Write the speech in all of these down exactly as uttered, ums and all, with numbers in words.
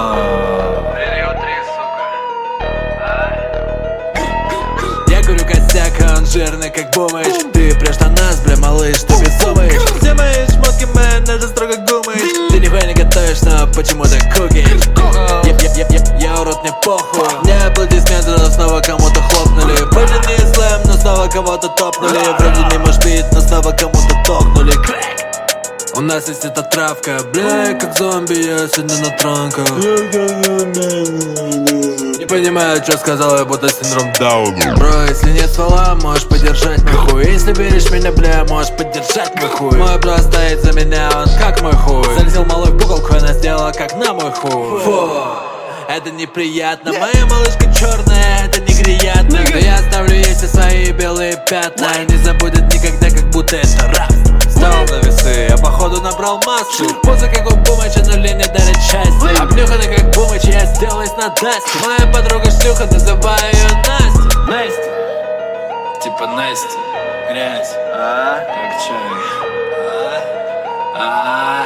Переутри, сука. Я курю косяк, а он жирный как бумыч. Ты прешь на нас, бля, малыш, ты безумыч. Все мои шмотки, мэн, даже строго гумыч. Ты нихуя не готовишь, но почему ты кукиш? Я, я, я, я, я урод, мне похуй. Мне аплодисменты, но снова кому-то хлопнули. Вроде не слэм, но снова кого-то топнули. Вроде не мошбит, но снова кому-то токнули. У нас есть эта травка, бля, как зомби, я сегодня на транках. Не понимаю, что сказал, я будто синдром Дауна. Бро, если нет ствола, можешь подержать мой хуй. Если веришь в меня, бля, можешь поддержать мой хуй. Мой бро стоит за меня, он как мой хуй. Залетел малой в куколку, она сделала как на мой хуй. Фу, это неприятно, моя малышка черная, это неприятно. Но я оставлю ей все свои белые пятна. Не забудет никогда, как будто это рабство. Встал на весы, я походу набрал массу. Поза как у Бумыча, но лень не дарит счастье. Обнюханный как Бумыч, я сделаюсь на Дасте. Моя подруга шлюха, называю ее Настя. Настя, типа Настя, грязь, а? Как чай, а?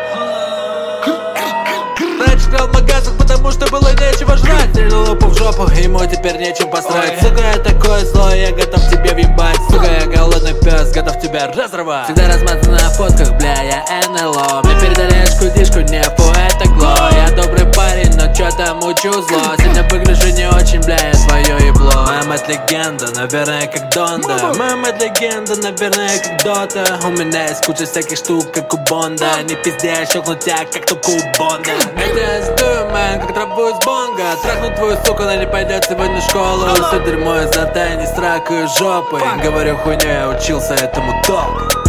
Раньше крал в магазах, потому что было нечего жрать. Стрельнул лупу в жопу, ему теперь нечем посрать. Сука, я такой злой, я готов тебе въебать. Сука, я голодный пес, готов тебя разорвать. Всегда размазан на фотках, бля, я эн эл о. Мне передали шкудишку, не это гло. Я добрый парень, но чё там учу зло. Сегодня выгляжу не очень, бля, я твое ебло. Моя мать легенда, наверное, как Донда. Моя мать легенда, наверное, как Дота. У меня есть куча всяких штук, как у Бонда. Не пизди, я щелкну тебя, как только у Бонда. Это я сдую, мэн, как траву из бонга. Трахну твою суку, она не пойдет сегодня в школу. Все дерьмо из-за тайни с ракой жопы. Говорю хуйню, я учился этому долго.